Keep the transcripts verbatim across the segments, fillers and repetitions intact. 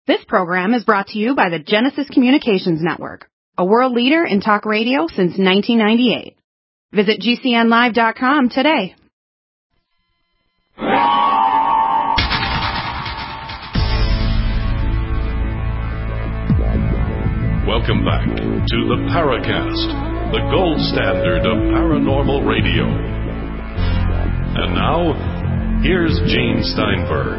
This program is brought to you by the Genesis Communications Network, a world leader in talk radio since nineteen ninety-eight. Visit G C N live dot com today. Welcome back to the Paracast, the gold standard of paranormal radio. And now, here's Gene Steinberg.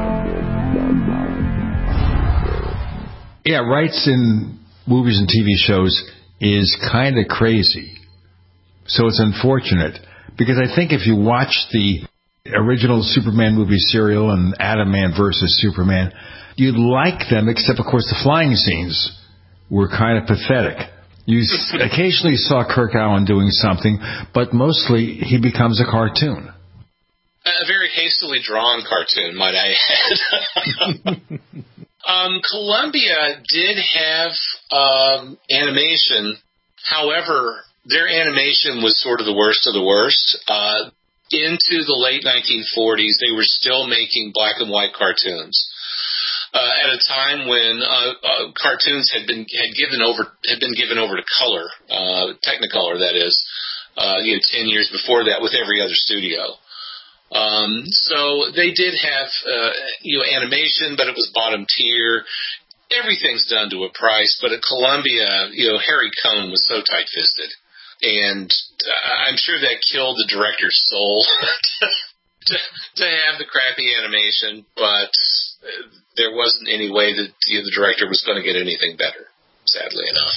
Yeah, rights in movies and T V shows is kind of crazy. So it's unfortunate, because I think if you watch the original Superman movie serial and Adam Man versus Superman, you'd like them, except, of course, the flying scenes were kind of pathetic. You occasionally saw Kirk Allen doing something, but mostly he becomes a cartoon. A very hastily drawn cartoon, might I add. um, Columbia did have um, animation. However, their animation was sort of the worst of the worst. Uh, into the late nineteen forties, they were still making black and white cartoons. Uh, at a time when uh, uh, cartoons had been had given over had been given over to color, uh, Technicolor, that is, uh, you know, ten years before that, with every other studio. Um, so they did have uh, you know animation, but it was bottom tier. Everything's done to a price, but at Columbia, you know, Harry Cohn was so tight-fisted, and I'm sure that killed the director's soul to, to have the crappy animation, but there wasn't any way that you know, the director was going to get anything better, sadly enough.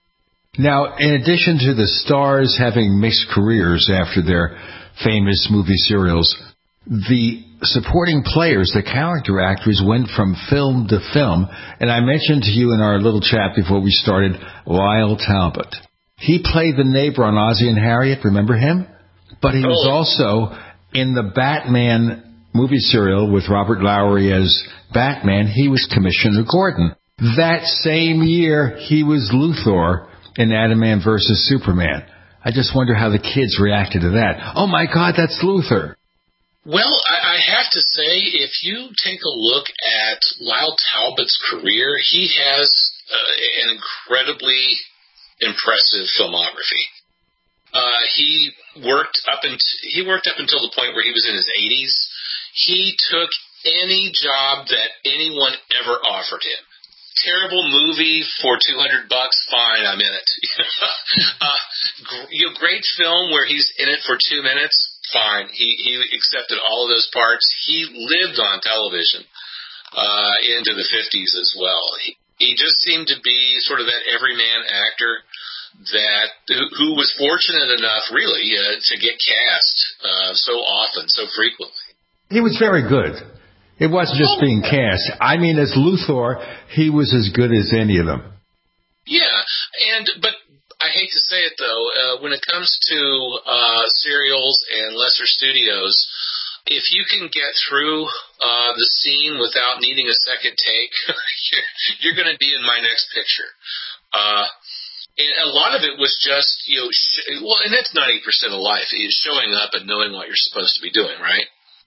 Now, in addition to the stars having mixed careers after their famous movie serials, the supporting players, the character actors, went from film to film. And I mentioned to you in our little chat before we started, Lyle Talbot. He played the neighbor on Ozzie and Harriet, remember him? But he was also in the Batman movie serial with Robert Lowry as Batman. He was Commissioner Gordon. That same year, he was Luthor in Adam Man versus Superman. I just wonder how the kids reacted to that. Oh, my God, that's Luthor. Well, I, I have to say, if you take a look at Lyle Talbot's career, he has uh, an incredibly impressive filmography. Uh, he worked up and he worked up until the point where he was in his eighties. He took any job that anyone ever offered him. Terrible movie for two hundred bucks, fine, I'm in it. uh, you know, great film where he's in it for two minutes, fine. He he accepted all of those parts. He lived on television uh, into the fifties as well. He, he just seemed to be sort of that everyman actor that who, who was fortunate enough, really, uh, to get cast uh, so often, so frequently. He was very good. It wasn't just being cast. I mean, as Luthor, he was as good as any of them. Yeah, and but I hate to say it, though, uh, when it comes to uh, serials and lesser studios, if you can get through uh, the scene without needing a second take, you're, you're going to be in my next picture. Uh, and a lot of it was just, you know, sh- well, and that's ninety percent of life, is showing up and knowing what you're supposed to be doing, right?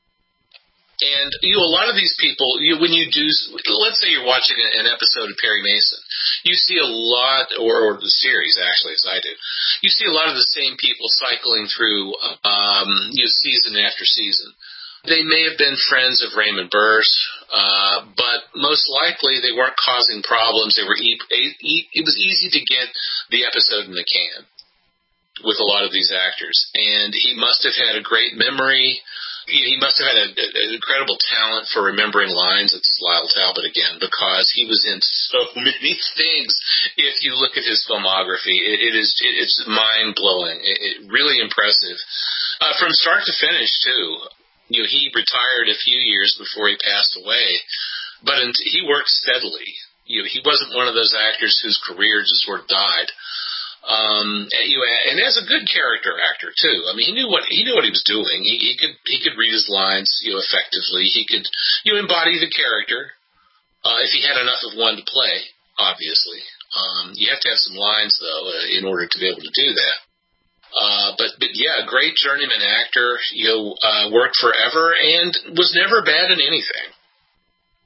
And, you know, a lot of these people, you, when you do, let's say you're watching an episode of Perry Mason, you see a lot, or, or the series, actually, as I do, you see a lot of the same people cycling through, um, you know, season after season. They may have been friends of Raymond Burr's, uh, but most likely they weren't causing problems. They were, e- e- it was easy to get the episode in the can with a lot of these actors. And he must have had a great memory. He must have had a, a, an incredible talent for remembering lines. It's Lyle Talbot again, because he was in so many things. If you look at his filmography, it, it is it, it's mind blowing. It, it really impressive uh, from start to finish too. You know, he retired a few years before he passed away, but in, he worked steadily. You know, he wasn't one of those actors whose career just sort of died. Um, and, you know, and as a good character actor too. I mean, he knew what he knew what he was doing. He, he could he could read his lines, you know, effectively. He could you know, embody the character uh, if he had enough of one to play. Obviously, um, you have to have some lines though uh, in order to be able to do that. Uh, but but yeah, great journeyman actor. You know, uh, worked forever and was never bad in anything.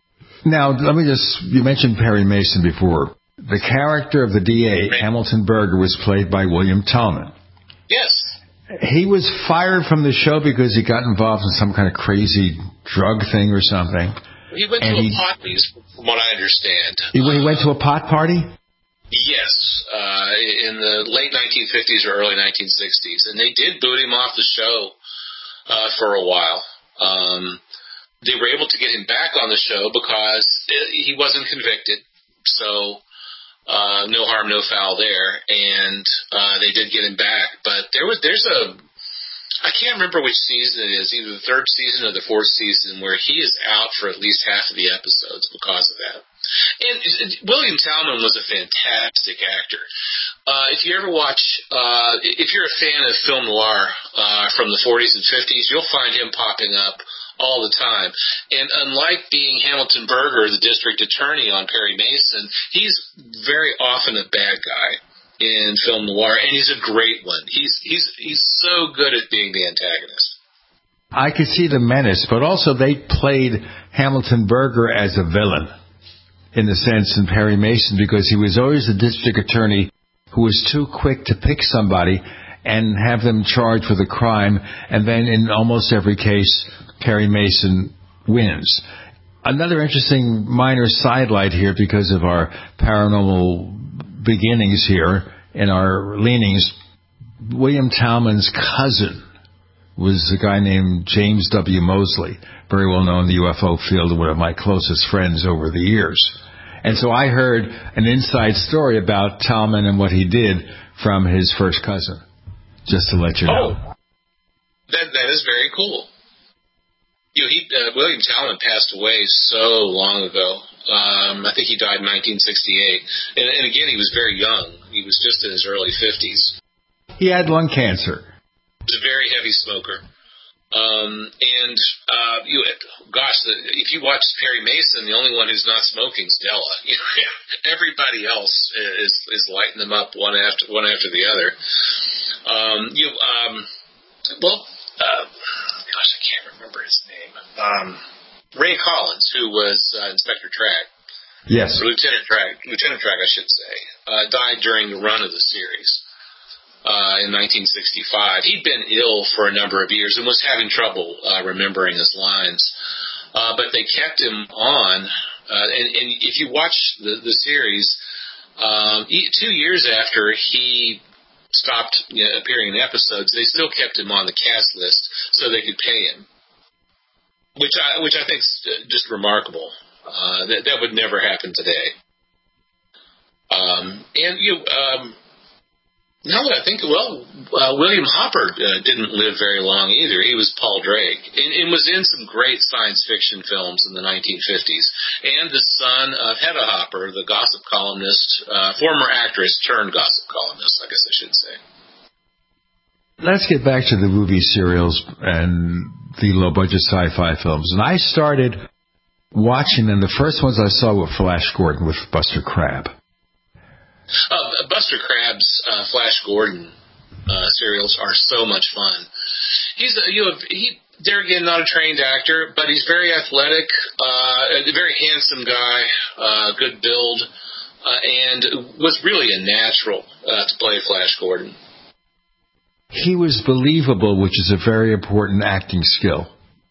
Now, let me just, you mentioned Perry Mason before. The character of the D A, Hamilton Berger, was played by William Tallman. Yes. He was fired from the show because he got involved in some kind of crazy drug thing or something. He went and to he, a pot piece, from what I understand. He, he went to a pot party? Yes, uh, in the late nineteen fifties or early nineteen sixties. And they did boot him off the show uh, for a while. Um, they were able to get him back on the show because he wasn't convicted. So uh, no harm, no foul there. And uh, they did get him back. But there was there's a I can't remember which season it is, either the third season or the fourth season, where he is out for at least half of the episodes because of that. And William Tallman was a fantastic actor. Uh, if you ever watch, uh, if you're a fan of film noir uh, from the forties and fifties, you'll find him popping up all the time. And unlike being Hamilton Berger, the district attorney on Perry Mason, he's very often a bad guy in film noir, and he's a great one. He's he's he's so good at being the antagonist. I could see the menace, but also they played Hamilton Berger as a villain, in the sense in Perry Mason, because he was always the district attorney who was too quick to pick somebody and have them charged with a crime, and then in almost every case, Perry Mason wins. Another interesting minor sidelight here, because of our paranormal beginnings here and our leanings, William Tallman's cousin was a guy named James W. Mosley, very well known in the U F O field and one of my closest friends over the years. And so I heard an inside story about Tallman and what he did from his first cousin, just to let you know. Oh, that, that is very cool. You know, he, uh, William Tallman passed away so long ago. Um, I think he died in nineteen sixty-eight. And, and again, he was very young. He was just in his early fifties. He had lung cancer. He was a very heavy smoker. Um, and, uh, you, gosh, the, if you watch Perry Mason, the only one who's not smoking is Della. You know, everybody else is, is lighting them up one after, one after the other. Um, you, um, well, uh, gosh, I can't remember his name. Um, Ray Collins, who was uh, Inspector Track. Yes. Or Lieutenant Track, Lieutenant Track, I should say, uh, died during the run of the series uh, in nineteen sixty-five. He'd been ill for a number of years and was having trouble uh, remembering his lines. Uh, but they kept him on. Uh, and, and if you watch the, the series, um, he, two years after he stopped you know, appearing in episodes, they still kept him on the cast list so they could pay him, which I which I think is just remarkable. Uh, that that would never happen today. Um, and you, um, now that I think, well, uh, William Hopper uh, didn't live very long either. He was Paul Drake, and, and was in some great science fiction films in the nineteen fifties. And the son of Hedda Hopper, the gossip columnist, uh, former actress turned gossip columnist, I guess I should say. Let's get back to the movie serials and the low-budget sci-fi films. And I started watching them. The first ones I saw were Flash Gordon with Buster Crabbe. Uh, Buster Crabbe's uh, Flash Gordon uh, serials are so much fun. He's a, you know he there again not a trained actor, but he's very athletic, uh, a very handsome guy, uh, good build, uh, and was really a natural uh, to play Flash Gordon. He was believable, which is a very important acting skill.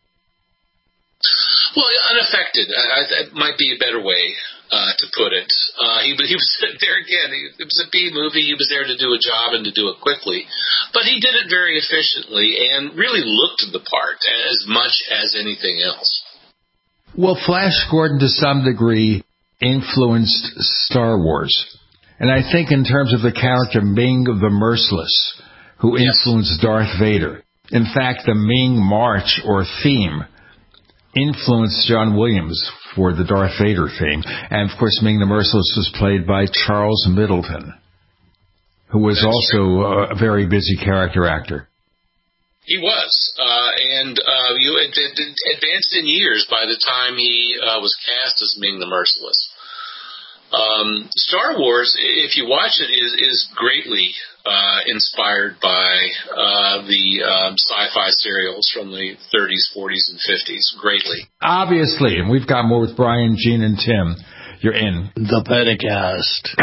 Well, unaffected. I, that might be a better way uh, to put it. Uh, he, he was there again. He, it was a B movie. He was there to do a job and to do it quickly, but he did it very efficiently and really looked the part as much as anything else. Well, Flash Gordon, to some degree, influenced Star Wars, and I think in terms of the character Ming the Merciless, who influenced yes. Darth Vader. In fact, the Ming March or theme influenced John Williams for the Darth Vader theme. And, of course, Ming the Merciless was played by Charles Middleton, who was That's also true. a very busy character actor. He was, uh, and uh, you ad- ad- advanced in years by the time he uh, was cast as Ming the Merciless. Um, Star Wars, if you watch it, is, is greatly uh, inspired by uh, the um, sci-fi serials from the thirties, forties, and fifties. Greatly. Obviously. And we've got more with Brian, Gene, and Tim. You're in the Paracast.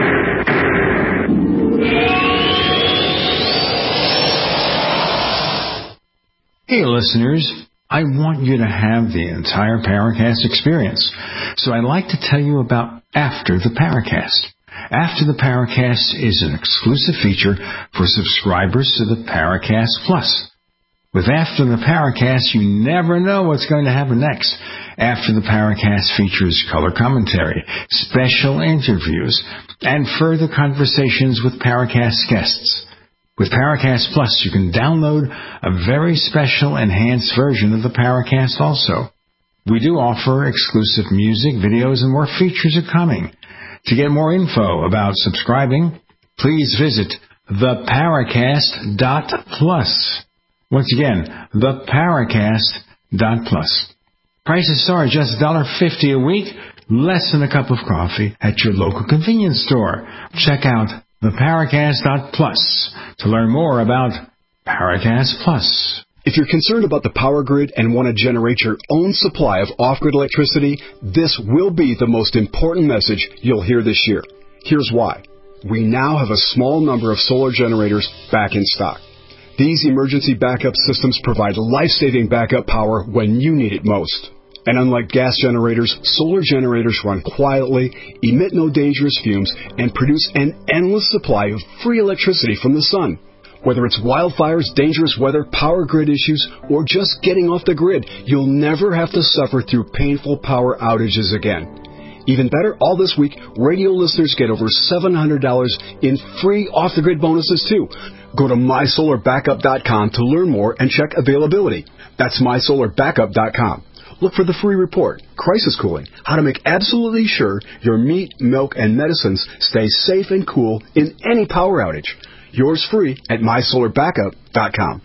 Hey, listeners. I want you to have the entire Paracast experience. So I'd like to tell you about After the Paracast. After the Paracast is an exclusive feature for subscribers to the Paracast Plus. With After the Paracast, you never know what's going to happen next. After the Paracast features color commentary, special interviews, and further conversations with Paracast guests. With Paracast Plus, you can download a very special enhanced version of the Paracast also. We do offer exclusive music, videos, and more features are coming. To get more info about subscribing, please visit the paracast dot plus. Once again, the paracast dot plus. Prices start at just one dollar fifty a week, less than a cup of coffee at your local convenience store. Check out the paracast dot plus to learn more about Paracast Plus. If you're concerned about the power grid and want to generate your own supply of off-grid electricity, this will be the most important message you'll hear this year. Here's why. We now have a small number of solar generators back in stock. These emergency backup systems provide life-saving backup power when you need it most. And unlike gas generators, solar generators run quietly, emit no dangerous fumes, and produce an endless supply of free electricity from the sun. Whether it's wildfires, dangerous weather, power grid issues, or just getting off the grid, you'll never have to suffer through painful power outages again. Even better, all this week, radio listeners get over seven hundred dollars in free off-the-grid bonuses, too. Go to my solar backup dot com to learn more and check availability. That's my solar backup dot com. Look for the free report, Crisis Cooling, how to make absolutely sure your meat, milk, and medicines stay safe and cool in any power outage. Yours free at my solar backup dot com.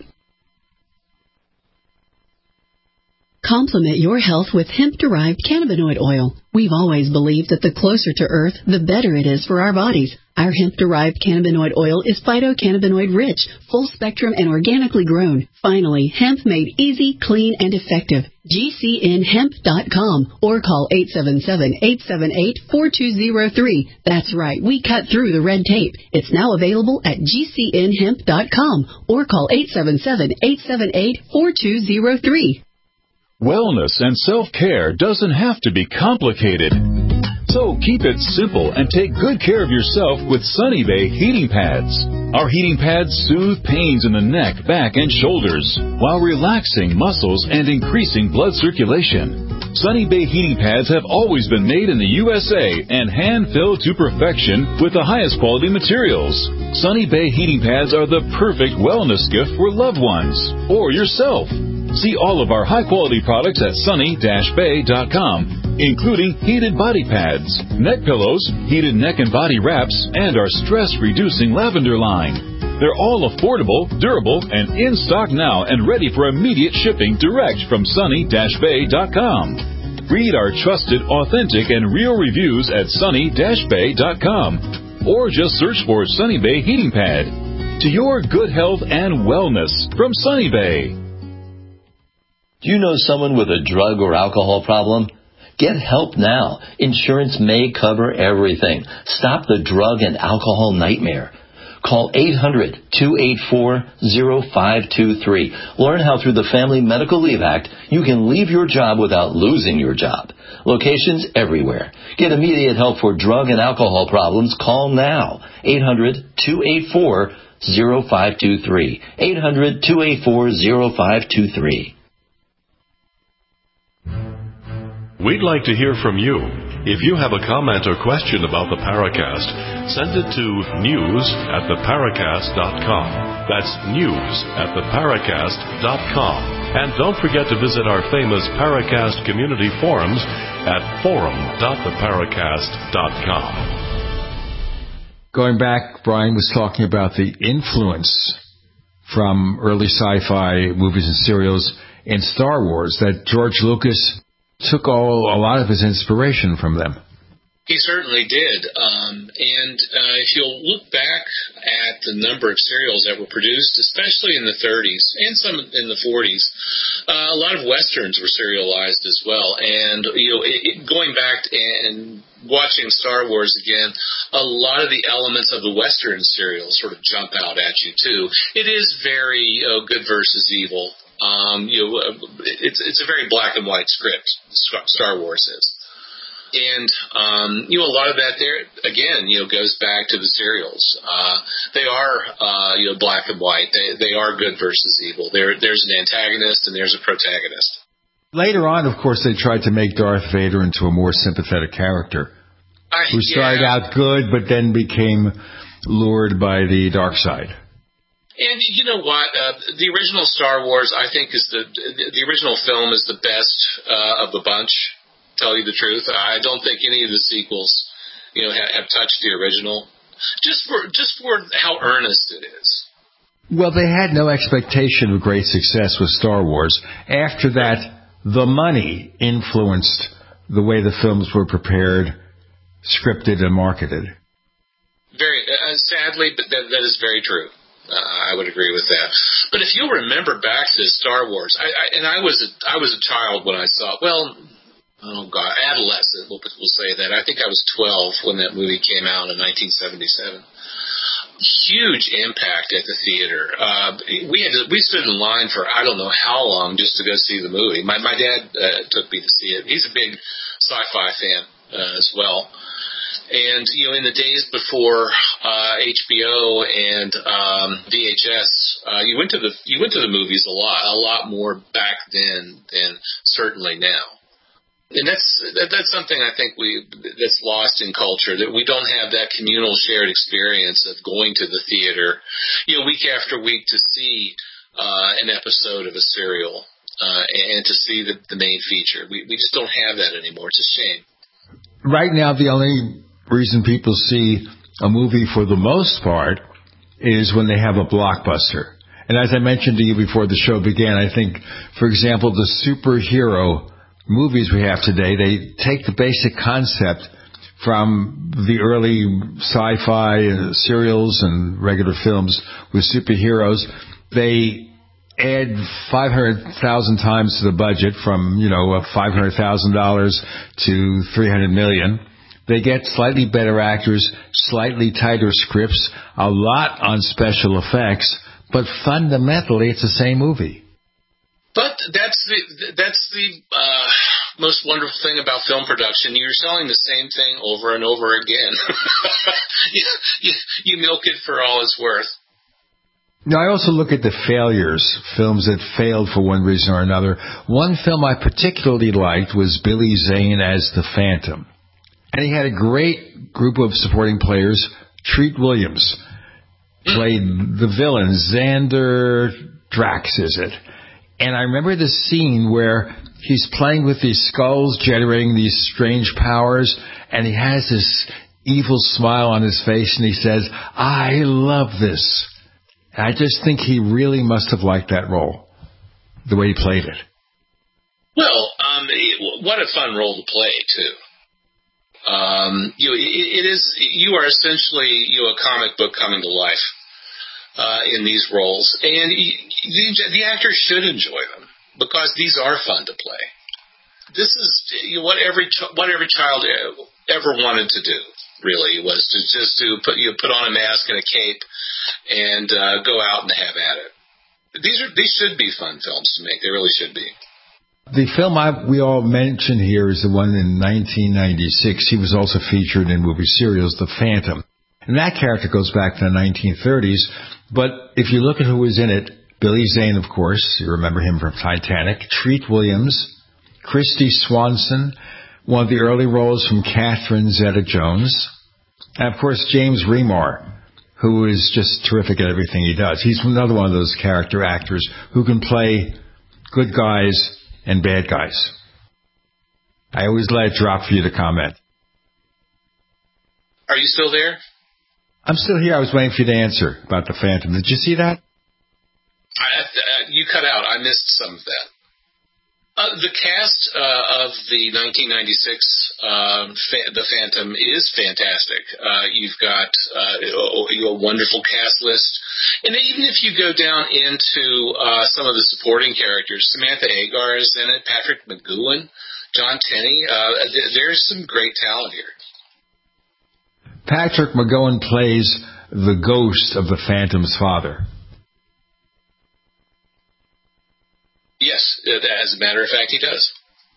Complement your health with hemp-derived cannabinoid oil. We've always believed that the closer to Earth, the better it is for our bodies. Our hemp-derived cannabinoid oil is phytocannabinoid-rich, full-spectrum, and organically grown. Finally, hemp made easy, clean, and effective. G C N hemp dot com or call eight seven seven, eight seven eight, four two zero three. That's right, we cut through the red tape. It's now available at G C N hemp dot com or call eight seven seven, eight seven eight, four two zero three. Wellness and self-care doesn't have to be complicated. So keep it simple and take good care of yourself with Sunny Bay heating pads. Our heating pads soothe pains in the neck, back, and shoulders while relaxing muscles and increasing blood circulation. Sunny Bay heating pads have always been made in the U S A and hand-filled to perfection with the highest quality materials. Sunny Bay heating pads are the perfect wellness gift for loved ones or yourself. See all of our high-quality products at sunny dash bay dot com, including heated body pads, neck pillows, heated neck and body wraps, and our stress-reducing lavender line. They're all affordable, durable, and in stock now and ready for immediate shipping direct from sunny dash bay dot com. Read our trusted, authentic, and real reviews at sunny dash bay dot com or just search for Sunny Bay Heating Pad. To your good health and wellness from Sunny Bay. Do you know someone with a drug or alcohol problem? Get help now. Insurance may cover everything. Stop the drug and alcohol nightmare. Call eight hundred, two eight four, zero five two three. Learn how through the Family Medical Leave Act you can leave your job without losing your job. Locations everywhere. Get immediate help for drug and alcohol problems. Call now. eight hundred, two eight four, zero five two three. eight hundred, two eight four, zero five two three. We'd like to hear from you. If you have a comment or question about the Paracast, send it to news at the paracast dot com. That's news at the paracast dot com. And don't forget to visit our famous Paracast community forums at forum dot the paracast dot com. Going back, Brian was talking about the influence from early sci-fi movies and serials in Star Wars, that George Lucas took all a lot of his inspiration from them. He certainly did. Um, and uh, if you'll look back at the number of serials that were produced, especially in the thirties and some in the forties, uh, a lot of Westerns were serialized as well. And, you know, it, it, going back and watching Star Wars again, a lot of the elements of the Western serials sort of jump out at you, too. It is very you know, good versus evil. Um, you know, it's, it's a very black and white script, Star Wars is. And, um, you know, a lot of that there, again, you know, goes back to the serials. Uh, they are, uh, you know, black and white. They they are good versus evil. There, there's an antagonist and there's a protagonist. Later on, of course, they tried to make Darth Vader into a more sympathetic character I, who started yeah. out good but then became lured by the dark side. And you know what? Uh, the original Star Wars, I think, is the the original film is the best uh, of the bunch. Tell you the truth, I don't think any of the sequels, you know, have, have touched the original. Just for just for how earnest it is. Well, they had no expectation of great success with Star Wars. After that, the money influenced the way the films were prepared, scripted, and marketed. Very uh, sadly, but that, that is very true. Uh, I would agree with that. But if you remember back to Star Wars, I, I, and I was a, I was a child when I saw. Well. Oh, God, adolescent, we'll, we'll say that. I think I was twelve when that movie came out in nineteen seventy-seven. Huge impact at the theater. Uh, we had to, we stood in line for I don't know how long just to go see the movie. My my dad uh, took me to see it. He's a big sci-fi fan uh, as well. And, you know, in the days before uh, H B O and um, V H S, uh, you went to the you went to the movies a lot, a lot more back then than certainly now. And that's that, that's something I think we that's lost in culture, that we don't have that communal shared experience of going to the theater, you know, week after week to see uh, an episode of a serial uh, and to see the, the main feature. We we just don't have that anymore. It's a shame. Right now, the only reason people see a movie for the most part is when they have a blockbuster. And as I mentioned to you before the show began, I think, for example, the superhero movies we have today, they take the basic concept from the early sci-fi uh, serials and regular films with superheroes. They add five hundred thousand times to the budget, from, you know, five hundred thousand dollars to three hundred million dollars. They get slightly better actors, slightly tighter scripts, a lot on special effects, but fundamentally it's the same movie. But that's the that's the uh, most wonderful thing about film production. You're selling the same thing over and over again. you, you, you milk it for all it's worth. Now, I also look at the failures, films that failed for one reason or another. One film I particularly liked was Billy Zane as the Phantom. And he had a great group of supporting players. Treat Williams played the villain, Xander Drax, is it? And I remember the scene where he's playing with these skulls, generating these strange powers, and he has this evil smile on his face, and he says, "I love this." And I just think he really must have liked that role, the way he played it. Well, um, what a fun role to play, too. Um, you know, it, it is, you are essentially, you know, a comic book coming to life. Uh, in these roles, and the, the actors should enjoy them because these are fun to play. This is you know, what every what every child ever wanted to do. Really, was to just to put you know, put on a mask and a cape and uh, go out and have at it. These are these should be fun films to make. They really should be. The film I, we all mentioned here is the one in nineteen ninety-six. He was also featured in movie serials, The Phantom. And that character goes back to the nineteen thirties. But if you look at who was in it, Billy Zane, of course, you remember him from Titanic, Treat Williams, Christy Swanson, one of the early roles from Catherine Zeta-Jones, and, of course, James Remar, who is just terrific at everything he does. He's another one of those character actors who can play good guys and bad guys. I always let it drop for you to comment. Are you still there? I'm still here. I was waiting for you to answer about the Phantom. Did you see that? I, uh, you cut out. I missed some of that. Uh, the cast uh, of the nineteen ninety-six uh, fa- The Phantom is fantastic. Uh, you've got uh, a, a wonderful cast list. And even if you go down into uh, some of the supporting characters, Samantha Agar is in it, Patrick McGowan, John Tenney, uh, th- there's some great talent here. Patrick McGowan plays the ghost of the Phantom's father. Yes, as a matter of fact, he does.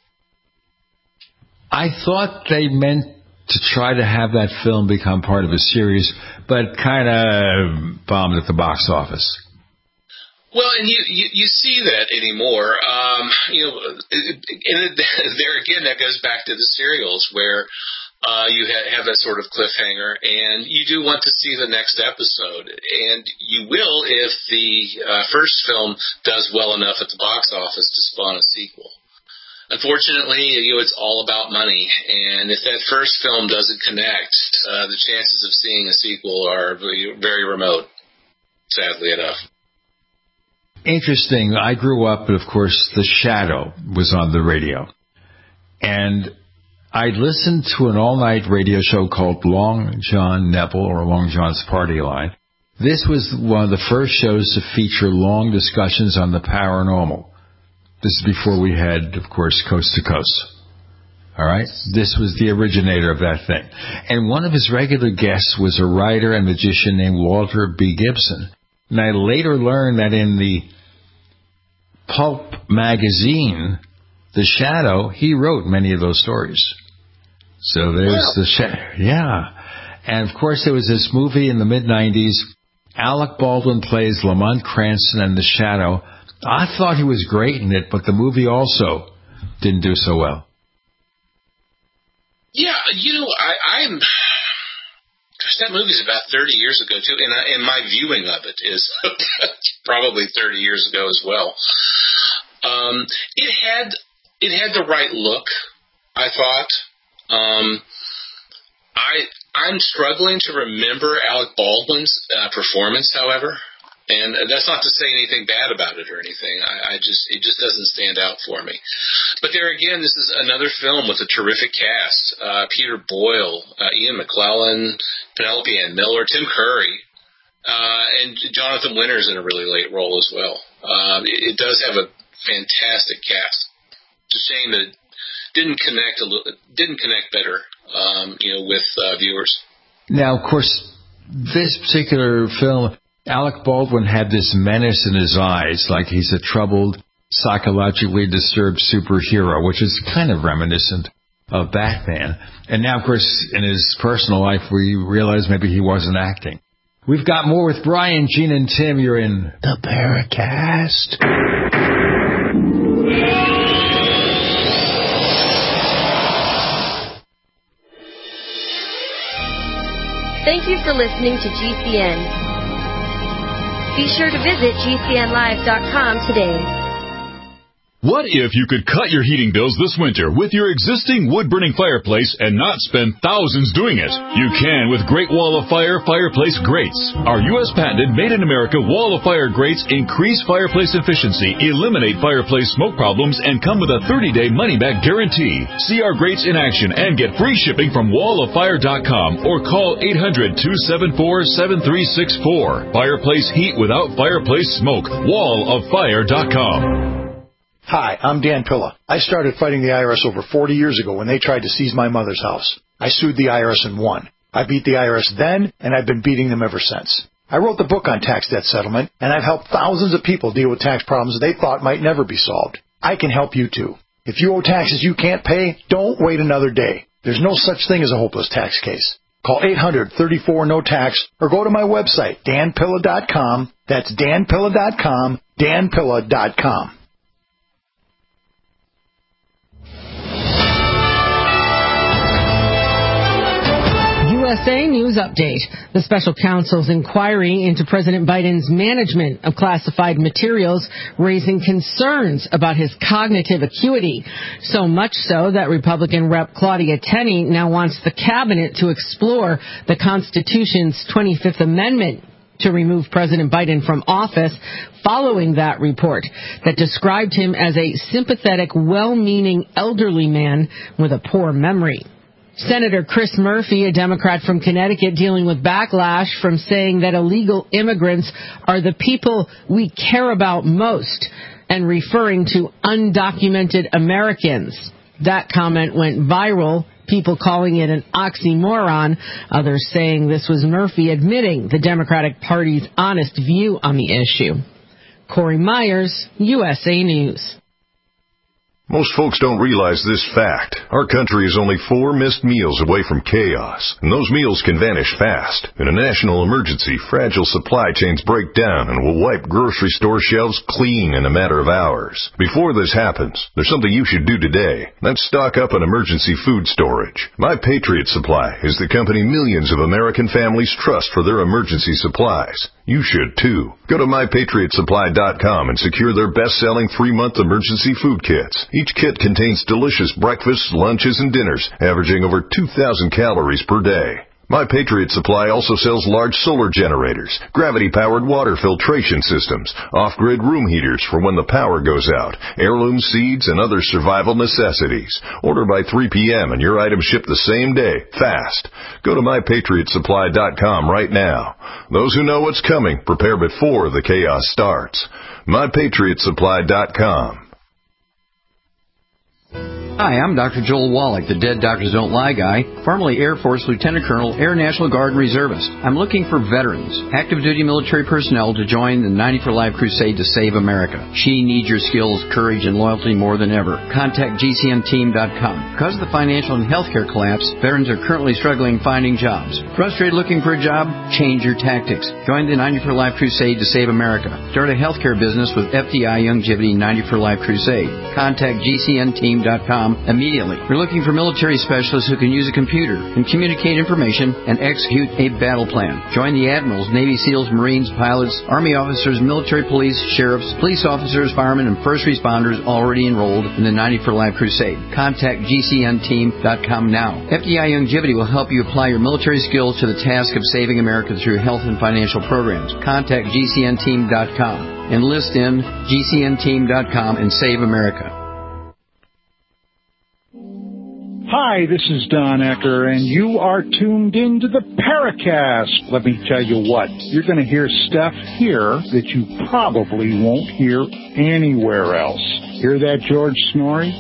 I thought they meant to try to have that film become part of a series, but kind of bombed at the box office. Well, and you, you, you see that anymore. Um, you know, and it, there again, that goes back to the serials where uh, you ha- have that sort of cliffhanger, and you do want to see the next episode, and you will if the uh, first film does well enough at the box office to spawn a sequel. Unfortunately, you know, it's all about money, and if that first film doesn't connect, uh, the chances of seeing a sequel are very remote, sadly enough. Interesting. I grew up, but of course, The Shadow was on the radio. And I listened to an all-night radio show called Long John Neville, or Long John's Party Line. This was one of the first shows to feature long discussions on the paranormal. This is before we had, of course, Coast to Coast. All right? This was the originator of that thing. And one of his regular guests was a writer and magician named Walter B. Gibson. And I later learned that in the pulp magazine, The Shadow, he wrote many of those stories. So there's wow. The Shadow. Yeah. And, of course, there was this movie in the mid-nineties. Alec Baldwin plays Lamont Cranston in The Shadow. I thought he was great in it, but the movie also didn't do so well. Yeah, you know, I, I'm... Gosh, that movie's about thirty years ago, too, and, I, and my viewing of it is probably thirty years ago as well. Um, it had it had the right look, I thought. Um, I, I'm struggling to remember Alec Baldwin's uh, performance, however. And that's not to say anything bad about it or anything. I, I just it just doesn't stand out for me. But there again, this is another film with a terrific cast: uh, Peter Boyle, uh, Ian McClellan, Penelope Ann Miller, Tim Curry, uh, and Jonathan Winters in a really late role as well. Uh, it, it does have a fantastic cast. It's a shame that it didn't connect a little, didn't connect better, um, you know, with uh, viewers. Now, of course, this particular film, Alec Baldwin had this menace in his eyes, like he's a troubled, psychologically disturbed superhero, which is kind of reminiscent of Batman. And now, of course, in his personal life, we realize maybe he wasn't acting. We've got more with Brian, Gene, and Tim. You're in the Paracast. Thank you for listening to G C N. Be sure to visit G C N live dot com today. What if you could cut your heating bills this winter with your existing wood-burning fireplace and not spend thousands doing it? You can with Great Wall of Fire Fireplace Grates. Our U S patented made-in-America Wall of Fire grates increase fireplace efficiency, eliminate fireplace smoke problems, and come with a thirty-day money-back guarantee. See our grates in action and get free shipping from wall of fire dot com or call eight hundred, two seven four, seven three six four. Fireplace heat without fireplace smoke. wall of fire dot com. Hi, I'm Dan Pilla. I started fighting the I R S over forty years ago when they tried to seize my mother's house. I sued the I R S and won. I beat the I R S then, and I've been beating them ever since. I wrote the book on tax debt settlement, and I've helped thousands of people deal with tax problems they thought might never be solved. I can help you too. If you owe taxes you can't pay, don't wait another day. There's no such thing as a hopeless tax case. Call eight hundred, thirty-four, no tax or go to my website, dan pilla dot com. That's dan pilla dot com, dan pilla dot com. U S A News Update. The special counsel's inquiry into President Biden's management of classified materials raising concerns about his cognitive acuity. So much so that Republican Representative Claudia Tenney now wants the cabinet to explore the Constitution's twenty-fifth Amendment to remove President Biden from office following that report that described him as a sympathetic, well-meaning elderly man with a poor memory. Senator Chris Murphy, a Democrat from Connecticut, dealing with backlash from saying that illegal immigrants are the people we care about most and referring to undocumented Americans. That comment went viral, people calling it an oxymoron, others saying this was Murphy admitting the Democratic Party's honest view on the issue. Corey Myers, U S A News. Most folks don't realize this fact. Our country is only four missed meals away from chaos, and those meals can vanish fast. In a national emergency, fragile supply chains break down and will wipe grocery store shelves clean in a matter of hours. Before this happens, there's something you should do today. That's stock up on emergency food storage. My Patriot Supply is the company millions of American families trust for their emergency supplies. You should too. Go to my patriot supply dot com and secure their best-selling three-month emergency food kits. Each kit contains delicious breakfasts, lunches, and dinners, averaging over two thousand calories per day. My Patriot Supply also sells large solar generators, gravity-powered water filtration systems, off-grid room heaters for when the power goes out, heirloom seeds, and other survival necessities. Order by three p.m. and your items ship the same day, fast. Go to my patriot supply dot com right now. Those who know what's coming, prepare before the chaos starts. my patriot supply dot com. Hi, I'm Doctor Joel Wallach, the Dead Doctors Don't Lie guy, formerly Air Force Lieutenant Colonel, Air National Guard Reservist. I'm looking for veterans, active duty military personnel to join the ninety for Life crusade to save America. She needs your skills, courage, and loyalty more than ever. Contact G C N team dot com. Because of the financial and healthcare collapse, veterans are currently struggling finding jobs. Frustrated looking for a job? Change your tactics. Join the ninety for Life crusade to save America. Start a healthcare business with F D I Youngevity ninety for Life crusade. Contact G C N team dot com immediately. We're looking for military specialists who can use a computer and communicate information and execute a battle plan. Join the admirals, Navy SEALs, Marines, pilots, Army officers, military police, sheriffs, police officers, firemen, and first responders already enrolled in the ninety for Life crusade. Contact G C N team dot com now. F D I Youngevity will help you apply your military skills to the task of saving America through health and financial programs. Contact G C N team dot com. Enlist in G C N team dot com and save America. Hi, this is Don Ecker, and you are tuned into the Paracast. Let me tell you what, you're going to hear stuff here that you probably won't hear anywhere else. Hear that, George Snorri?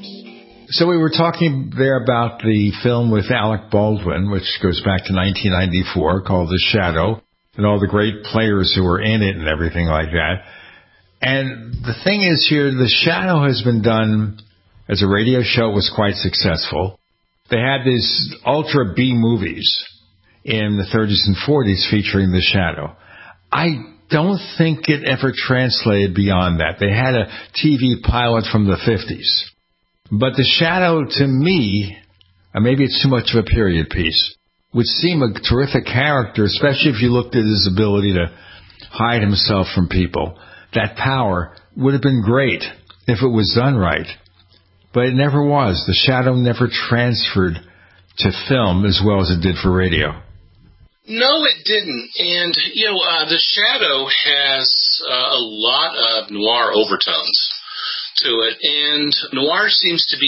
So we were talking there about the film with Alec Baldwin, which goes back to nineteen ninety-four, called The Shadow, and all the great players who were in it and everything like that. And the thing is here, The Shadow has been done as a radio show. It was quite successful. They had these ultra B movies in the thirties and forties featuring The Shadow. I don't think it ever translated beyond that. They had a T V pilot from the fifties. But The Shadow, to me, and maybe it's too much of a period piece, would seem a terrific character, especially if you looked at his ability to hide himself from people. That power would have been great if it was done right. But it never was. The Shadow never transferred to film as well as it did for radio. No, it didn't. And, you know, uh, The Shadow has uh, a lot of noir overtones to it, and noir seems to be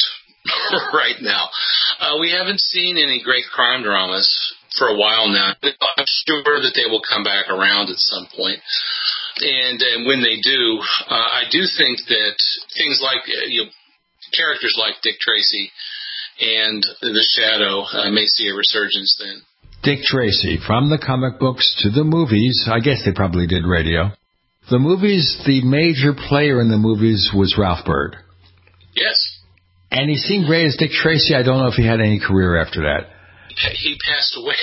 out right now. Uh, we haven't seen any great crime dramas for a while now. I'm sure that they will come back around at some point. And, and when they do, uh, I do think that things like, uh, you know, characters like Dick Tracy and The Shadow uh, may see a resurgence then. Dick Tracy, from the comic books to the movies, I guess they probably did radio. The movies, the major player in the movies was Ralph Byrd. Yes. And he seemed great as Dick Tracy. I don't know if he had any career after that. He passed away,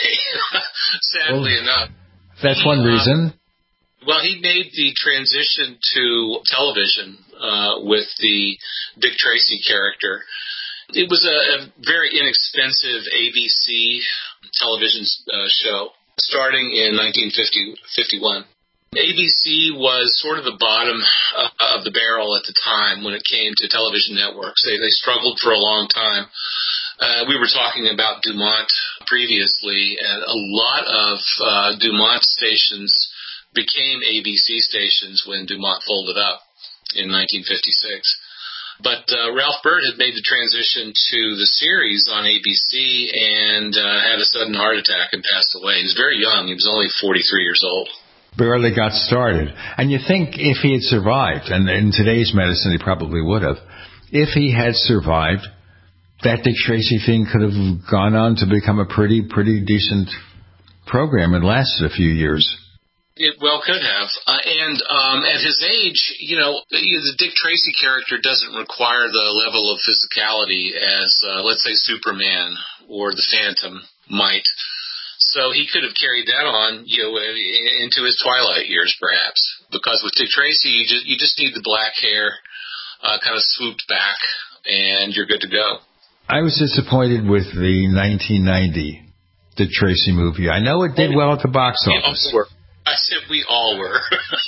sadly well, enough. That's one reason. Uh, well, he made the transition to television uh, with the Dick Tracy character. It was a, a very inexpensive A B C television uh, show starting in nineteen fifty-one. A B C was sort of the bottom uh, of the barrel at the time when it came to television networks. They, they struggled for a long time. Uh, we were talking about DuMont previously, and a lot of uh, DuMont stations became A B C stations when DuMont folded up in nineteen fifty-six. But uh, Ralph Byrd had made the transition to the series on A B C and uh, had a sudden heart attack and passed away. He was very young. He was only forty-three years old. Barely got started. And you think if he had survived, and in today's medicine he probably would have, if he had survived, that Dick Tracy thing could have gone on to become a pretty, pretty decent program and lasted a few years. It well could have. Uh, and um, at his age, you know, the Dick Tracy character doesn't require the level of physicality as, uh, let's say, Superman or the Phantom might. So he could have carried that on, you know, into his twilight years, perhaps. Because with Dick Tracy, you just you just need the black hair uh, kind of swooped back, and you're good to go. I was disappointed with the nineteen ninety Dick Tracy movie. I know it did well at the box office. We all were. I said we all were.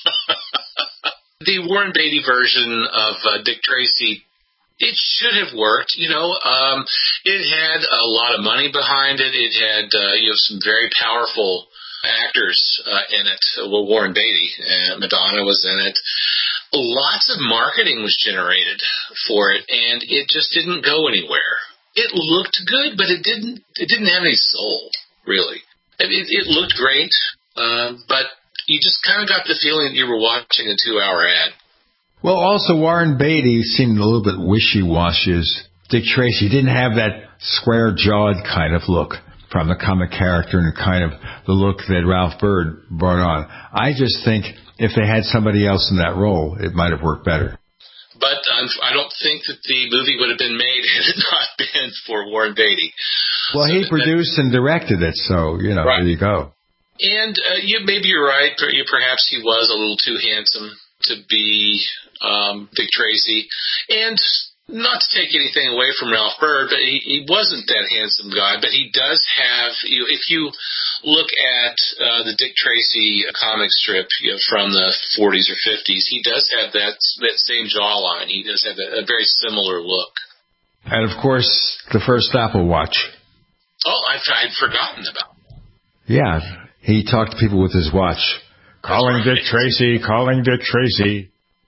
The Warren Beatty version of uh, Dick Tracy, it should have worked. You know, um, it had a lot of money behind it. It had uh, you know some very powerful actors uh, in it. Well, Warren Beatty, uh, Madonna was in it. Lots of marketing was generated for it, and it just didn't go anywhere. It looked good, but it didn't. It didn't have any soul, really. It, it looked great, uh, but you just kind of got the feeling that you were watching a two-hour ad. Well, also Warren Beatty seemed a little bit wishy-washy as Dick Tracy. Didn't have that square-jawed kind of look from the comic character and kind of the look that Ralph Byrd brought on. I just think if they had somebody else in that role, it might have worked better. But um, I don't think that the movie would have been made had it not been for Warren Beatty. Well, so he produced that, and directed it, so, you know, right. There you go. And uh, you, maybe you're right. Perhaps he was a little too handsome to be um, Dick Tracy. And not to take anything away from Ralph Byrd, but he, he wasn't that handsome guy. But he does have, you know, if you look at uh, the Dick Tracy comic strip, you know, from the forties or fifties, he does have that that same jawline. He does have a, a very similar look. And, of course, the first Apple Watch. Oh, I've, I'd forgotten about it. Yeah, he talked to people with his watch. Calling Dick Tracy, calling Dick Tracy.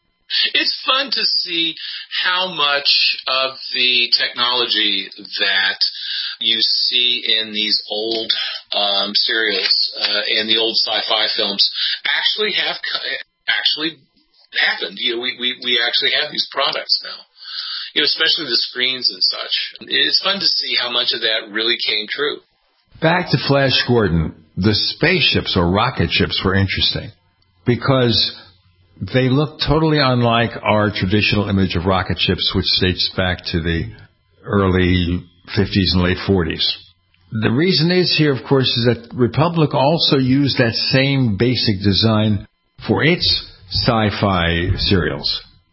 It's fun to see how much of the technology that you see in these old um, serials uh, and the old sci-fi films actually have actually happened. You know, we, we, we actually have these products now. You know, especially the screens and such. It's fun to see how much of that really came true. Back to Flash Gordon. The spaceships or rocket ships were interesting because they look totally unlike our traditional image of rocket ships, which dates back to the early fifties and late forties. The reason is here, of course, is that Republic also used that same basic design for its sci-fi serials.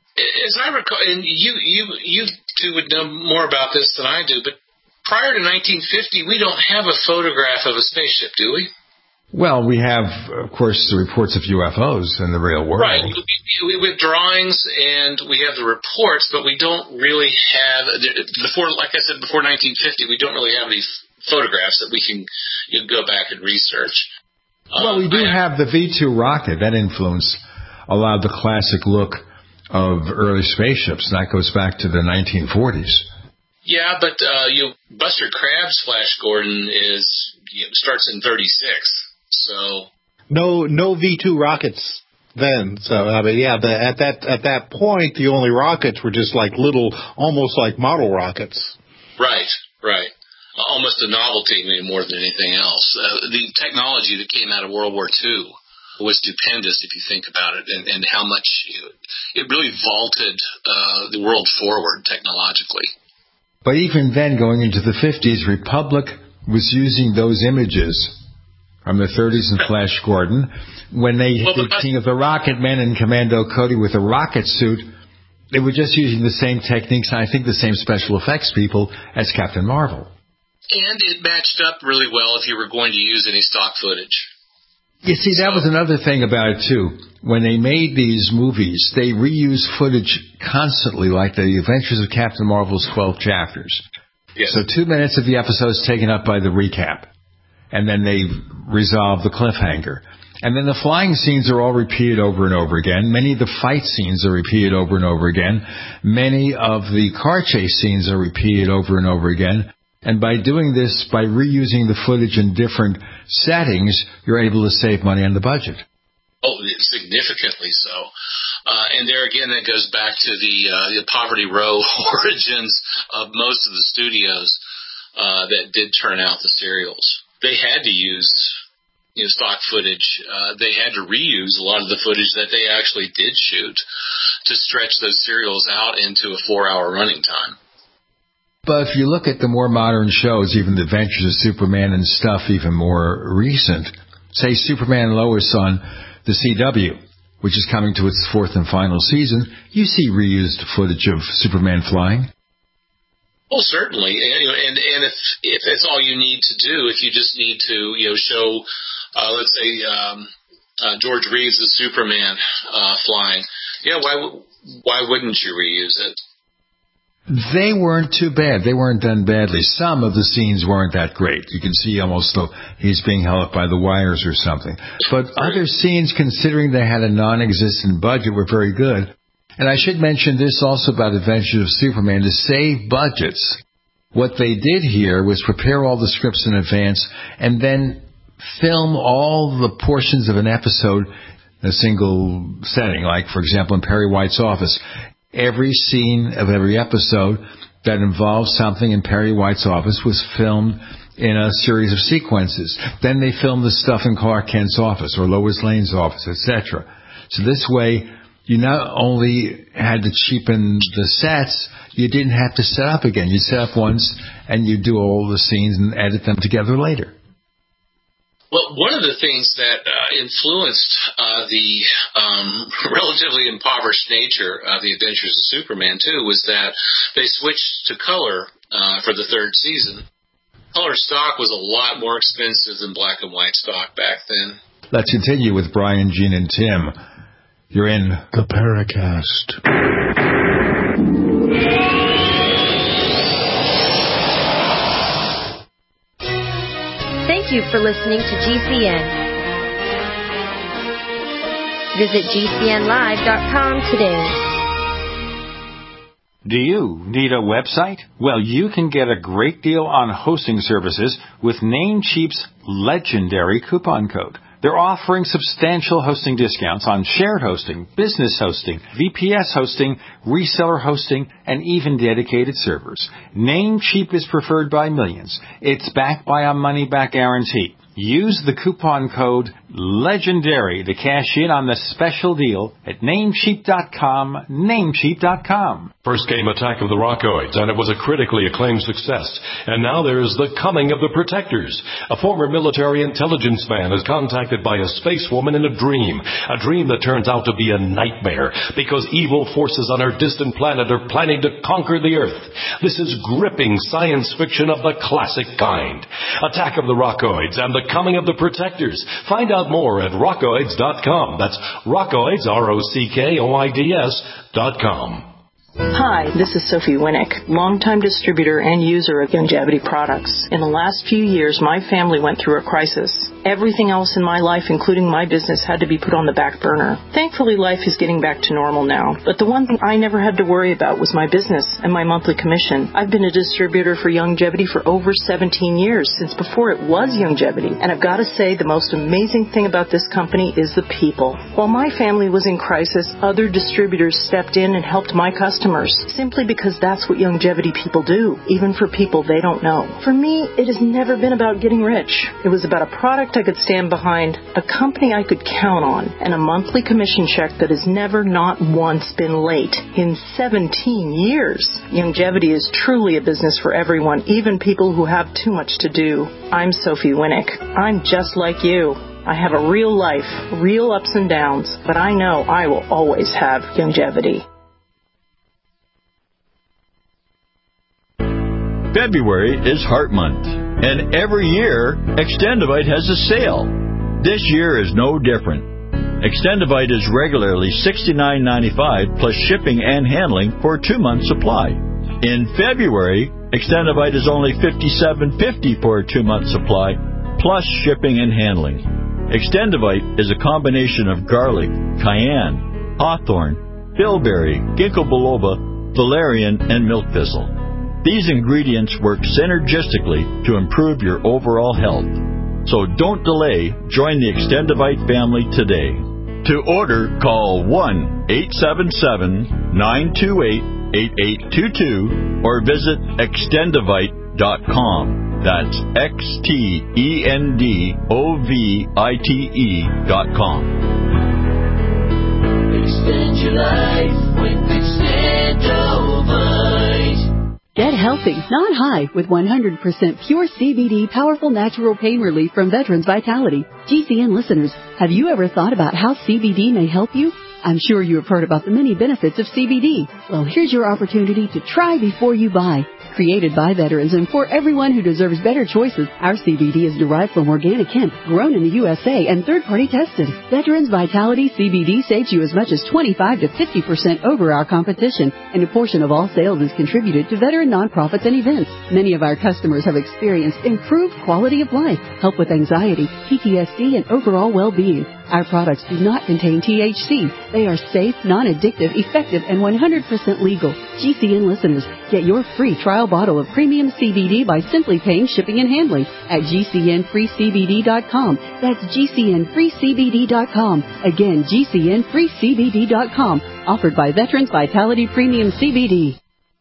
As I recall, and you, you, you two would know more about this than I do, but prior to nineteen fifty, we don't have a photograph of a spaceship, do we? Well, we have, of course, the reports of U F Os in the real world. Right. We, we have drawings and we have the reports, but we don't really have, before, like I said, before nineteen fifty, we don't really have these photographs that we can you know, go back and research. Well, um, we do I, have the V two rocket. That influence allowed the classic look of early spaceships, and that goes back to the nineteen forties. Yeah, but uh, you know, Buster Crabbe's Flash Gordon is you know, starts in thirty-six. So no, no V two rockets then. So I mean, yeah, but at that at that point, the only rockets were just like little, almost like model rockets. Right, right. Almost a novelty, maybe more than anything else. Uh, the technology that came out of World War Two was stupendous if you think about it, and, and how much you know, it really vaulted uh, the world forward technologically. But even then, going into the fifties, Republic was using those images from the thirties and Flash Gordon. When they well, did King of the Rocket Men and Commando Cody with a rocket suit, they were just using the same techniques and I think the same special effects people as Captain Marvel. And it matched up really well if you were going to use any stock footage. You see, that was another thing about it, too. When they made these movies, they reused footage constantly, like the Adventures of Captain Marvel's twelve chapters. Yes. So two minutes of the episode is taken up by the recap. and then they resolve the cliffhanger. And then the flying scenes are all repeated over and over again. Many of the fight scenes are repeated over and over again. Many of the car chase scenes are repeated over and over again. And by doing this, by reusing the footage in different settings, you're able to save money on the budget. Oh, significantly so. Uh, and there again, that goes back to the, uh, the Poverty Row origins of most of the studios uh, that did turn out the serials. They had to use you know, stock footage. Uh, they had to reuse a lot of the footage that they actually did shoot to stretch those serials out into a four-hour running time. But if you look at the more modern shows, even the Adventures of Superman and stuff even more recent, say Superman and Lois on the C W, which is coming to its fourth and final season, you see reused footage of Superman flying. Well, certainly, and, you know, and and if if that's all you need to do, if you just need to, you know, show, uh, let's say, um, uh, George Reeves as Superman uh, flying, yeah, why why wouldn't you reuse it? They weren't too bad. They weren't done badly. Some of the scenes weren't that great. You can see almost though he's being held up by the wires or something. But other scenes, considering they had a non-existent budget, were very good. And I should mention this also about Adventures of Superman. To save budgets, what they did here was prepare all the scripts in advance and then film all the portions of an episode in a single setting. Like, for example, in Perry White's office, every scene of every episode that involved something in Perry White's office was filmed in a series of sequences. Then they filmed the stuff in Clark Kent's office or Lois Lane's office, et cetera. So this way, you not only had to cheapen the sets, you didn't have to set up again. You set up once and you do all the scenes and edit them together later. Well, one of the things that uh, influenced uh, the um, relatively impoverished nature of the Adventures of Superman, too, was that they switched to color uh, for the third season. Color stock was a lot more expensive than black and white stock back then. Let's continue with Brian, Gene, and Tim. You're in the Paracast. Thank you for listening to G C N. Visit G C N live dot com today. Do you need a website? Well, you can get a great deal on hosting services with Namecheap's legendary coupon code. They're offering substantial hosting discounts on shared hosting, business hosting, V P S hosting, reseller hosting, and even dedicated servers. Namecheap is preferred by millions. It's backed by a money-back guarantee. Use the coupon code LEGENDARY to cash in on the special deal at Namecheap dot com, Namecheap dot com. First came Attack of the Rockoids, and it was a critically acclaimed success. And now there's The Coming of the Protectors. A former military intelligence man is contacted by a space woman in a dream, a dream that turns out to be a nightmare because evil forces on her distant planet are planning to conquer the Earth. This is gripping science fiction of the classic kind. Attack of the Rockoids and The Coming of the Protectors. Find out more at rockoids dot com. That's Rockoids, R O C K O I D S dot com. Hi, this is Sophie Winnick, longtime distributor and user of Youngevity products. In the last few years, my family went through a crisis. Everything else in my life, including my business, had to be put on the back burner. Thankfully, life is getting back to normal now. But the one thing I never had to worry about was my business and my monthly commission. I've been a distributor for Youngevity for over seventeen years, since before it was Youngevity. And I've got to say, the most amazing thing about this company is the people. While my family was in crisis, other distributors stepped in and helped my customers, simply because that's what Youngevity people do, even for people they don't know. For me, it has never been about getting rich. It was about a product I could stand behind, a company I could count on, and a monthly commission check that has never not once been late in seventeen years. Youngevity is truly a business for everyone, even people who have too much to do. I'm Sophie Winnick. I'm just like you. I have a real life, real ups and downs, but I know I will always have Youngevity. February is Heart Month, and every year, Extendivite has a sale. This year is no different. Extendivite is regularly sixty-nine ninety-five plus shipping and handling for a two-month supply. In February, Extendivite is only fifty-seven fifty for a two-month supply plus shipping and handling. Extendivite is a combination of garlic, cayenne, hawthorn, bilberry, ginkgo biloba, valerian, and milk thistle. These ingredients work synergistically to improve your overall health. So don't delay. Join the Extendivite family today. To order, call one eight seven seven, nine two eight, eight eight two two or visit extendivite dot com. That's X T E N D O V I T E dot com. Extend your life with Extendivite. Get healthy, not high, with one hundred percent pure C B D powerful natural pain relief from Veterans Vitality. G C N listeners, have you ever thought about how C B D may help you? I'm sure you have heard about the many benefits of C B D. Well, here's your opportunity to try before you buy. Created by veterans and for everyone who deserves better choices, our C B D is derived from organic hemp, grown in the U S A, and third-party tested. Veterans Vitality C B D saves you as much as twenty-five to fifty percent over our competition, and a portion of all sales is contributed to veteran nonprofits and events. Many of our customers have experienced improved quality of life, help with anxiety, P T S D, and overall well-being. Our products do not contain T H C. They are safe, non-addictive, effective, and one hundred percent legal. G C N listeners, get your free trial bottle of premium C B D by simply paying shipping and handling at G C N free C B D dot com. That's G C N free C B D dot com. Again, G C N free C B D dot com. Offered by Veterans Vitality Premium C B D.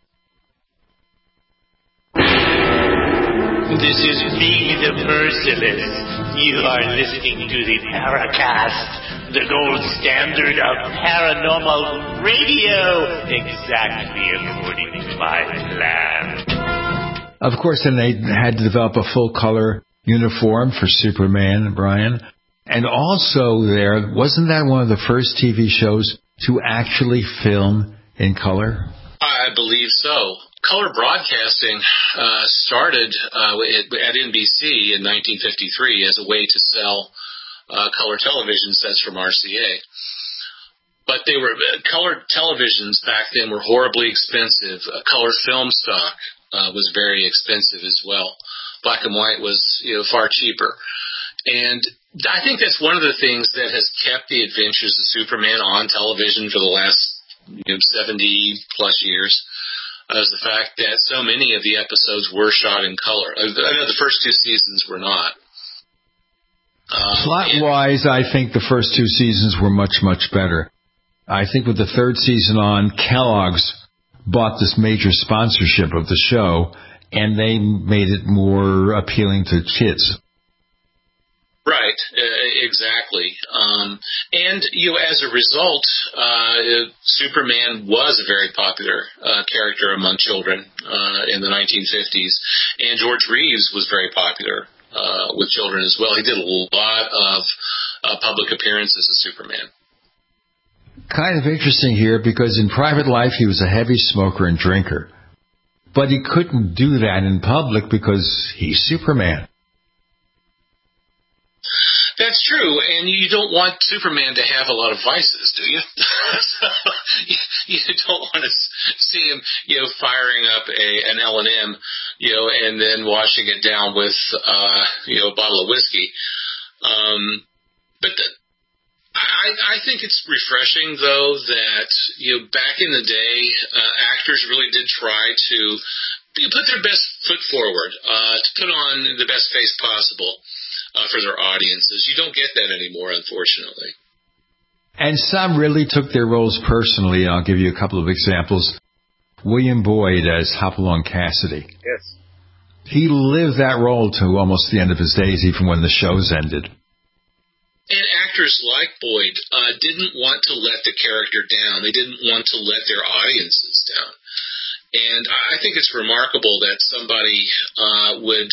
This is me, the Merciless. You are listening to the Paracast, the gold standard of paranormal radio, exactly according to my plan. Of course, then they had to develop a full-color uniform for Superman, Brian. And also there, wasn't that one of the first T V shows to actually film in color? I believe so. Color broadcasting uh, started uh, at N B C in nineteen fifty-three as a way to sell uh, color television sets from R C A. But they were uh, colored televisions back then were horribly expensive. Uh, color film stock uh, was very expensive as well. Black and white was, you know, far cheaper. And I think that's one of the things that has kept the Adventures of Superman on television for the last, you know, seventy plus years. Is the fact that so many of the episodes were shot in color. I know the first two seasons were not. Uh, Plot-wise, I think the first two seasons were much, much better. I think with the third season on, Kellogg's bought this major sponsorship of the show, and they made it more appealing to kids. Right, uh, exactly. Um, and, you know, as a result, uh, Superman was a very popular uh, character among children uh, in the nineteen fifties. And George Reeves was very popular uh, with children as well. He did a lot of uh, public appearances as Superman. Kind of interesting here, because in private life he was a heavy smoker and drinker. But he couldn't do that in public because he's Superman. That's true, and you don't want Superman to have a lot of vices, do you? So, you, you don't want to see him, you know, firing up a an L and M, you know, and then washing it down with, uh, you know, a bottle of whiskey. Um, but the, I, I think it's refreshing, though, that, you know, back in the day, uh, actors really did try to put their best foot forward, uh, to put on the best face possible. Uh, for their audiences. You don't get that anymore, unfortunately. And some really took their roles personally. I'll give you a couple of examples. William Boyd as Hopalong Cassidy. Yes. He lived that role to almost the end of his days, even when the shows ended. And actors like Boyd uh, didn't want to let the character down. They didn't want to let their audiences down. And I think it's remarkable that somebody uh, would...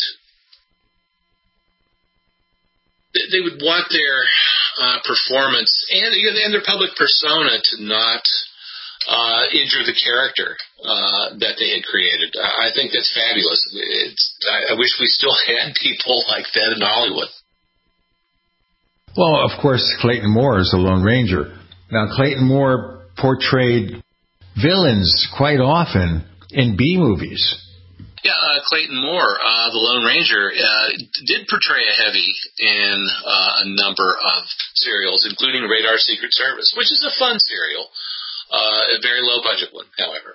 They would want their uh, performance and, and their public persona to not uh, injure the character uh, that they had created. I think that's fabulous. It's, I, I wish we still had people like that in Hollywood. Well, of course, Clayton Moore is the Lone Ranger. Now, Clayton Moore portrayed villains quite often in B-movies. Yeah, uh, Clayton Moore, uh, the Lone Ranger, uh, did portray a heavy in uh, a number of serials, including Radar Secret Service, which is a fun serial, uh, a very low-budget one, however.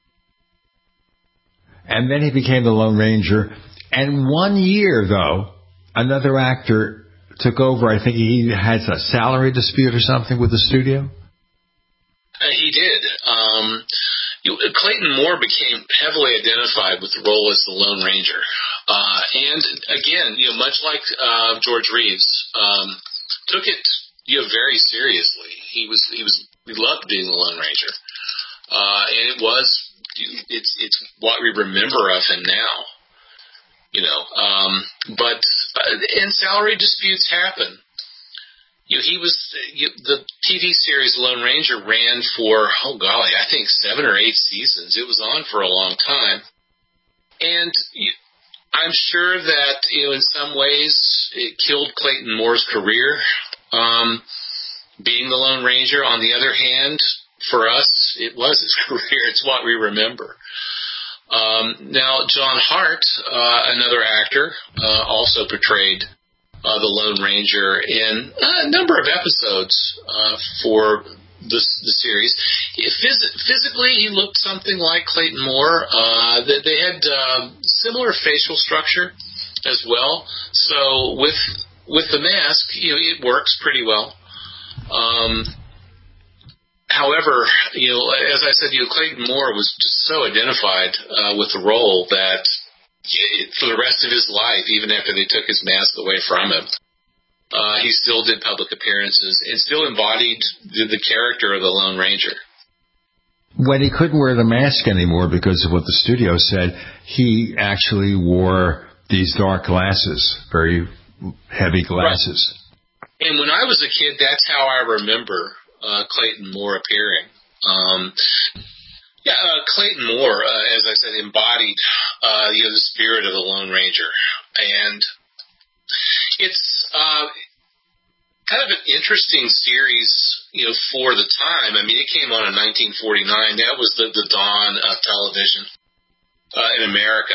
And then he became the Lone Ranger. And one year, though, another actor took over. I think he had a salary dispute or something with the studio. Uh, he did. Um, you, Clayton Moore became heavily identified with the role as the Lone Ranger. Uh, and, again, you know, much like uh, George Reeves, um, took it you know, very seriously. He was, he was, he loved being the Lone Ranger. Uh, and it was, it's, it's what we remember of him now. You know, um, but, uh, and salary disputes happen. You know, he was, you, the T V series Lone Ranger ran for, oh golly, I think seven or eight seasons. It was on for a long time. And you, I'm sure that, you know, in some ways it killed Clayton Moore's career, um, being the Lone Ranger. On the other hand, for us, it was his career. It's what we remember. Um, now, John Hart, uh, another actor, uh, also portrayed Uh, the Lone Ranger in a number of episodes uh, for the, the series. Phys- physically, he looked something like Clayton Moore. Uh, they, they had uh, similar facial structure as well. So with with the mask, you know, it works pretty well. Um, however, you know, as I said, you know, Clayton Moore was just so identified uh, with the role that for the rest of his life, even after they took his mask away from him, uh, he still did public appearances and still embodied the, the character of the Lone Ranger. When he couldn't wear the mask anymore because of what the studio said, he actually wore these dark glasses, very heavy glasses. Right. And when I was a kid, that's how I remember uh, Clayton Moore appearing. Um, Yeah, uh, Clayton Moore, uh, as I said, embodied, uh, you know, the spirit of the Lone Ranger. And it's, uh, kind of an interesting series, you know, for the time. I mean, it came on in nineteen forty-nine. That was the, the dawn of television, uh, in America.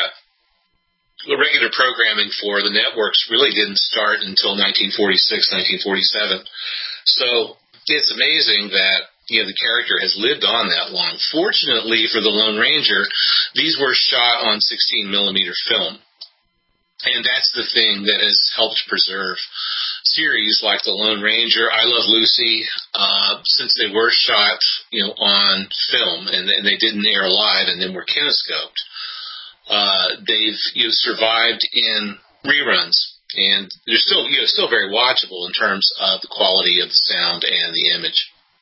The regular programming for the networks really didn't start until nineteen forty-six, nineteen forty-seven. So it's amazing that, you know, the character has lived on that long. Fortunately for the Lone Ranger, these were shot on sixteen millimeter film. And that's the thing that has helped preserve series like The Lone Ranger, I Love Lucy, uh, since they were shot, you know, on film and, and they didn't air live and then were kinescoped. Uh, they've, you know, survived in reruns. And they're still, you know, still very watchable in terms of the quality of the sound and the image.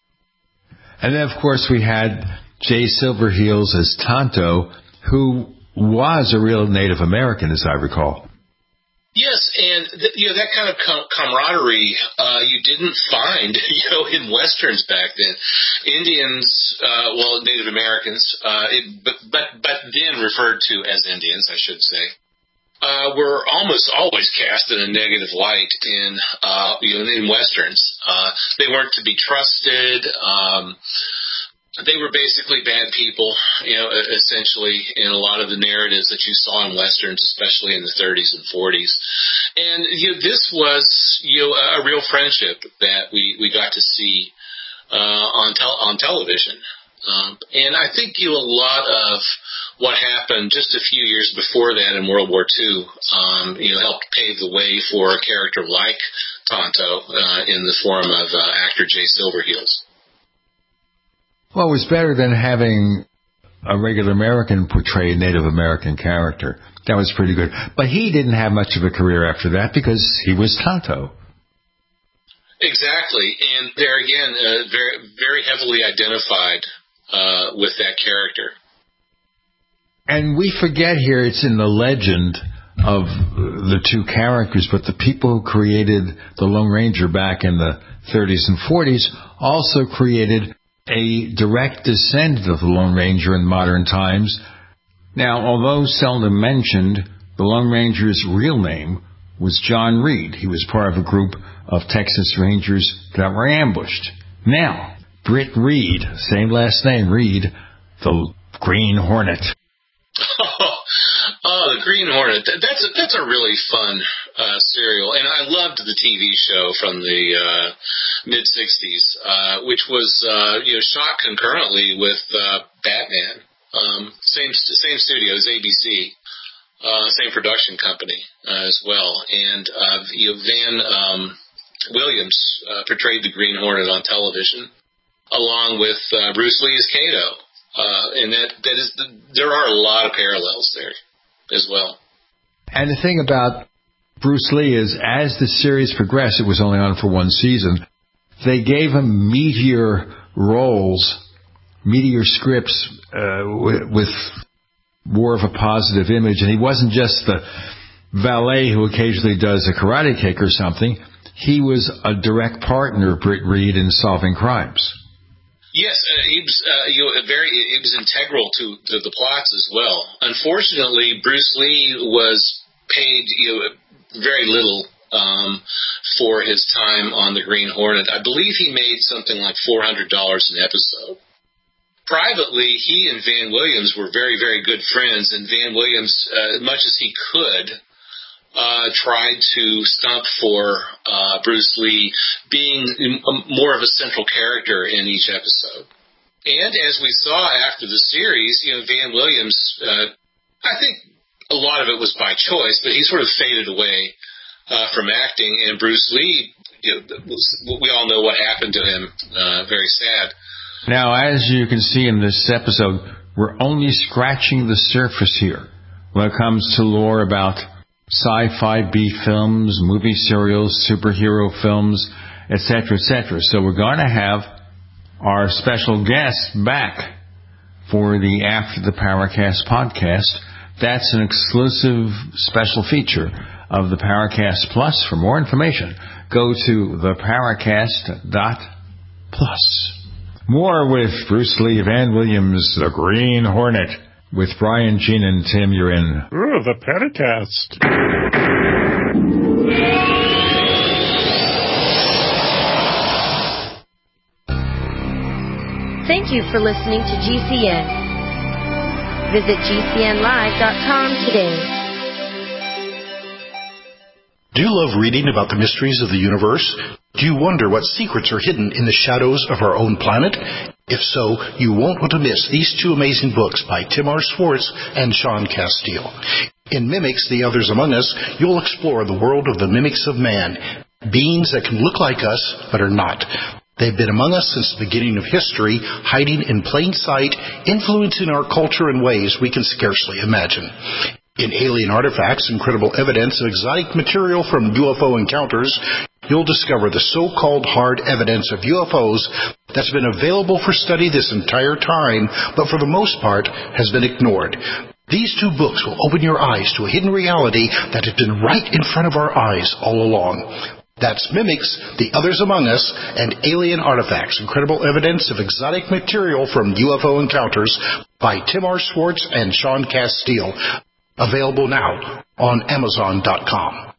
And then, of course, we had Jay Silverheels as Tonto, who was a real Native American, as I recall. Yes, and th- you know that kind of com- camaraderie uh, you didn't find, you know, in westerns back then. Indians, uh, well, Native Americans, uh, it, but but but then referred to as Indians, I should say, uh, were almost always cast in a negative light in uh, you know in westerns. Uh, they weren't to be trusted. Um, They were basically bad people, you know, essentially in a lot of the narratives that you saw in westerns, especially in the thirties and forties. And you know, this was, you know, a real friendship that we, we got to see uh, on tel- on television. Um, and I think you know, a lot of what happened just a few years before that in World War Two, um, you know, helped pave the way for a character like Tonto uh, in the form of uh, actor Jay Silverheels. Well, it was better than having a regular American portray a Native American character. That was pretty good. But he didn't have much of a career after that because he was Tonto. Exactly. And there again, uh, very, very heavily identified uh, with that character. And we forget here, it's in the legend of the two characters, but the people who created the Lone Ranger back in the thirties and forties also created a direct descendant of the Lone Ranger in modern times. Now, although seldom mentioned, the Lone Ranger's real name was John Reed. He was part of a group of Texas Rangers that were ambushed. Now, Britt Reed, same last name, Reed, the Green Hornet. the Green Hornet, that's a, that's a really fun uh, serial. And I loved the T V show from the uh, mid-sixties, uh, which was uh, you know shot concurrently with uh, Batman. Um, same same studios, A B C, uh, same production company uh, as well. And uh, you know, Van um, Williams uh, portrayed the Green Hornet on television, along with uh, Bruce Lee as Kato. Uh, and that, that is, the, there are a lot of parallels there as well. And the thing about Bruce Lee is, as the series progressed, it was only on for one season, they gave him meatier roles, meatier scripts, uh, with, with more of a positive image. And he wasn't just the valet who occasionally does a karate kick or something. He was a direct partner of Britt Reed in solving crimes. Yes, uh, he was uh, you know, very. It was integral to, to the plots as well. Unfortunately, Bruce Lee was paid you know, very little um, for his time on the Green Hornet. I believe he made something like four hundred dollars an episode. Privately, he and Van Williams were very, very good friends, and Van Williams, uh, as much as he could, Uh, tried to stump for uh, Bruce Lee being more of a central character in each episode. And as we saw after the series, you know, Van Williams, uh, I think a lot of it was by choice, but he sort of faded away uh, from acting. And Bruce Lee, you know, we all know what happened to him. Uh, very sad. Now, as you can see in this episode, we're only scratching the surface here when it comes to lore about sci-fi B films, movie serials, superhero films, et cetera, et cetera. So we're going to have our special guest back for the After the Paracast podcast. That's an exclusive special feature of the Paracast Plus. For more information, go to the paracast dot plus. More with Bruce Lee, Van Williams, the Green Hornet. With Brian, Gene, and Tim, you're in Ooh, the Paracast. Thank you for listening to G C N. Visit G C N live dot com today. Do you love reading about the mysteries of the universe? Do you wonder what secrets are hidden in the shadows of our own planet? If so, you won't want to miss these two amazing books by Tim R. Schwartz and Sean Castile. In Mimics, The Others Among Us, you'll explore the world of the mimics of man, beings that can look like us but are not. They've been among us since the beginning of history, hiding in plain sight, influencing our culture in ways we can scarcely imagine. In Alien Artifacts, Incredible Evidence of Exotic Material from U F O Encounters, you'll discover the so-called hard evidence of U F Os that's been available for study this entire time, but for the most part has been ignored. These two books will open your eyes to a hidden reality that has been right in front of our eyes all along. That's Mimics, The Others Among Us, and Alien Artifacts, Incredible Evidence of Exotic Material from U F O Encounters by Tim R. Schwartz and Sean Castile. Available now on Amazon dot com.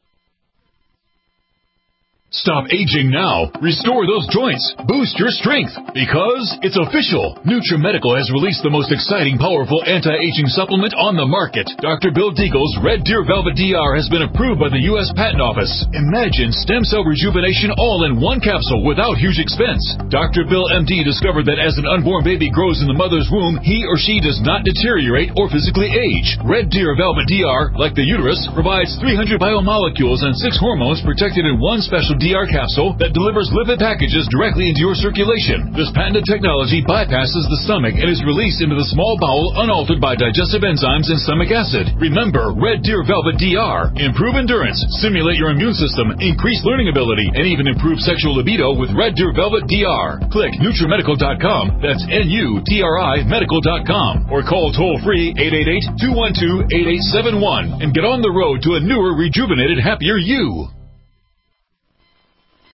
Stop aging now. Restore those joints. Boost your strength. Because it's official. NutriMedical has released the most exciting, powerful anti-aging supplement on the market. Doctor Bill Deagle's Red Deer Velvet D R has been approved by the U S Patent Office. Imagine stem cell rejuvenation all in one capsule without huge expense. Doctor Bill M D discovered that as an unborn baby grows in the mother's womb, he or she does not deteriorate or physically age. Red Deer Velvet D R, like the uterus, provides three hundred biomolecules and six hormones protected in one special D R capsule that delivers lipid packages directly into your circulation. This patented technology bypasses the stomach and is released into the small bowel unaltered by digestive enzymes and stomach acid. Remember, Red Deer Velvet D R. Improve endurance, stimulate your immune system, increase learning ability, and even improve sexual libido with Red Deer Velvet D R. Click NutriMedical dot com, that's N U T R I Medical dot com, or call toll-free eight eight eight, two one two, eight eight seven one and get on the road to a newer, rejuvenated, happier you.